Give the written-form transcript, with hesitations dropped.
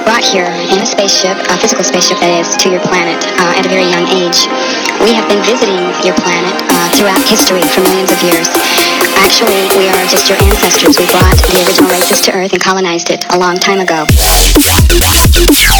brought here in a spaceship, a physical spaceship that is, to your planet at a very young age. We have been visiting your planet throughout history for millions of years. Actually, we are just your ancestors. We brought the original races to Earth and colonized it a long time ago.